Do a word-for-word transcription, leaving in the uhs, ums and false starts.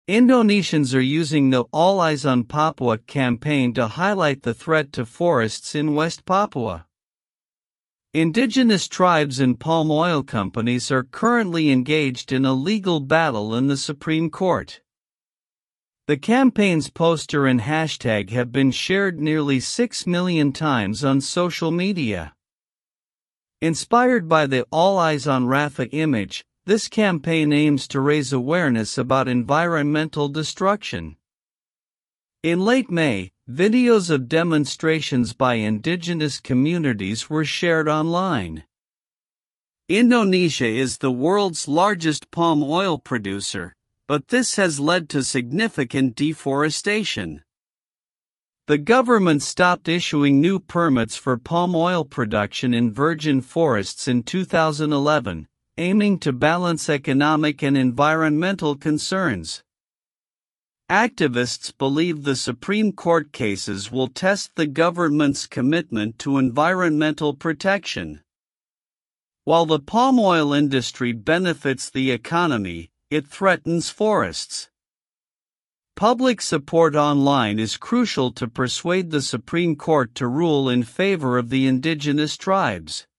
Indonesians are using the All Eyes on Papua campaign to highlight the threat to forests in West Papua. Indigenous tribes and palm oil companies are currently engaged in a legal battle in the Supreme Court. The campaign's poster and hashtag have been shared nearly six million times on social media. Inspired by the All Eyes on Rafa image, this campaign aims to raise awareness about environmental destruction. In late May, videos of demonstrations by indigenous communities were shared online. Indonesia is the world's largest palm oil producer, but this has led to significant deforestation. The government stopped issuing new permits for palm oil production in virgin forests in two thousand eleven, aiming to balance economic and environmental concerns. Activists believe the Supreme Court cases will test the government's commitment to environmental protection. While the palm oil industry benefits the economy, it threatens forests. Public support online is crucial to persuade the Supreme Court to rule in favor of the indigenous tribes.